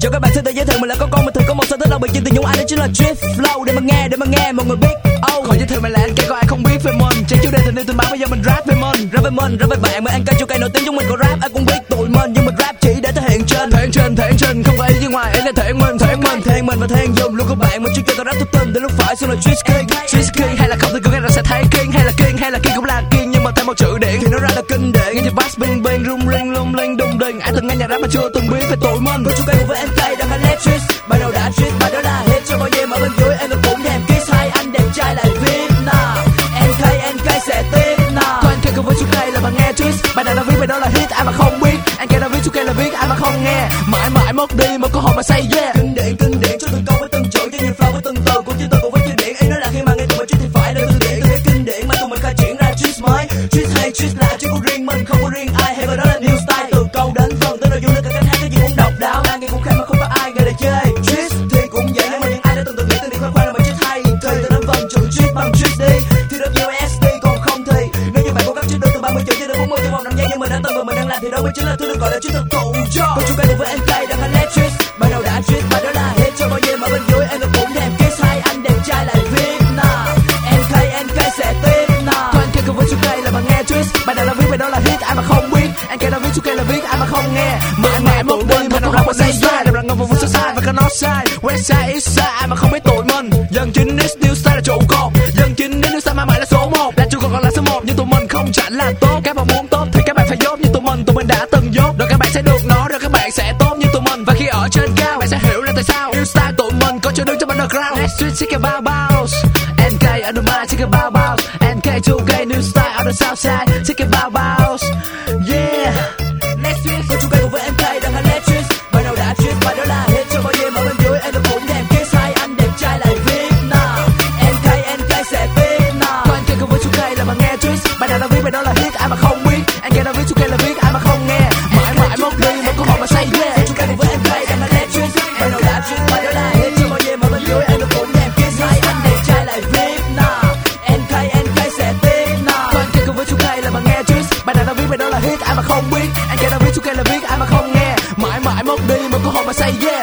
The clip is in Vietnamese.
Cho các bạn xin tự giới thiệu mình là con mình thường có một sở thích đặc biệt trên tình nhung ai đó chính là drift flow. Để mà nghe mọi người biết. Khỏi giới thiệu mình là anh K, có ai không biết về mình. Trên chủ đề tình yêu tình báo bây giờ mình rap về mình. Rap với bạn, anh K nổi tiếng chúng mình có rap ai cũng biết tụi mình, nhưng mình rap chỉ để thể hiện trên không phải ý ngoài ấy là thể hiện mình và thể hiện dùng luôn các bạn. Mình chưa cho tao rap thức đến lúc phải xuống là Twist King hay là không thì cứ nghe là sẽ thấy King hay là King cũng là King, nhưng mà thêm một chữ điện thì nó ra là kinh điển. Nghe thì bass bing bing rung ring lung linh đùng đình. Ai từng nghe nhạc rap mà chưa từng biết về tụi mình. Với chú K với anh K đang hát let twist. Bài đầu đã twist, bài đó là hit cho bao nhiêu ở bên dưới em cũng thèm kiss. Hai anh đẹp trai lại viết nào NK sẽ tiếp nào. Có anh K cùng với chú K là mà nghe twist. Bài nào đã viết bài đó là hit, ai mà không biết. Anh K đã viết, chú K là viết, ai mà không nghe. Mãi mãi mất đi một cơ hội mà say yeah. Kinh điển cho từng câu với từng chữ, cho nhiều flow với từng từ của chữ từ cùng với chữ điển. Ý nói là khi mà nghe tụi mình twist thì phải là từ điển, từ cái kinh điển mà tụi mình khai triển ra twist mới. Twist hay twist lạ chứ của riêng mình không có riêng ai, hay và đó là new style. Từ câu đến phần tới nội dung đến cả cách hát cái gì cũng độc đáo, ai nghe cũng khen mà không có ai nghe để chê. Twist thì cũng vậy, nhưng mà những ai đã từng nghĩ từng đi khoe khoang là mình twist hay. Thời từ đến phần chữ twist bằng twist đi thì được nhiều SD, còn không thì nếu như bạn cố gắng twist được từ 30 chữ cho đến 40 trong vòng 5 giây, nhưng mình đã từng và mình đang làm thì đó mới chính là thứ được gọi là twist thực thụ. Với chú K cùng với anh K đang hát let twist. Bài đầu đã twist, bài đó là hit cho bao nhiêu mà bên dưới em cũng thèm kiss. Hai anh đẹp trai lại viết nào NK sẽ tiếp nào. Có anh K cùng với chú K là mà nghe twist. Bài nào đã viết bài đó là hit, ai mà không biết. Anh K đã viết, chú K là viết, ai mà không nghe. Mãi mãi mất đi mà đâu rap mà say yeah. Đều là ngầm vùng sai và có nó sai. Westside Eastside ai mà không biết tụi mình. Dân chính is new style là trụ cột. Dân chính is new style mãi mãi là số 1. Là trụ cột còn là số 1, nhưng tụi mình không chẳng là tốt. Các bạn muốn tốt thì các bạn phải dốt như tụi mình đã từng dốt. Rồi các bạn sẽ được nó, rồi các bạn sẽ tốt như tụi mình. Và khi ở trên cao bạn sẽ hiểu ra tại sao new style tụi mình có chỗ đứng trong underground. Next street chicken bao bao. NK ở Dubai chicken bao bao. NK 2K new style ở the south side chicken bao bao. Yeah. Next street với chú K cùng với anh K đang hát let twist. Bài đầu đã twist, bài đó là hit cho bao nhiêu mà bên dưới em cũng thèm kiss. Hai anh đẹp trai lại viết nào NK sẽ tiếp nào. Có anh K cùng với chú K là mà nghe twist. Bài nào đã viết bài đó là hit, ai mà không biết. Anh K đã viết, chú K là viết, ai mà không nghe. Mãi mãi mất đi một cơ hội mà say yeah. Chú K cùng với anh K đang hát let twist. Bài đầu đã twist, bài đó là hit cho bao nhiêu mà bên dưới em cũng thèm kiss. Hai anh đẹp trai lại viết nào NK sẽ tiếp nào. Có anh K cùng với chú K là mà nghe twist. Bài nào đã viết bài đó là hit, ai mà không biết. Anh K đã viết, chú K là viết, ai mà không nghe. Mãi mãi mất đi một cơ hội mà say yeah.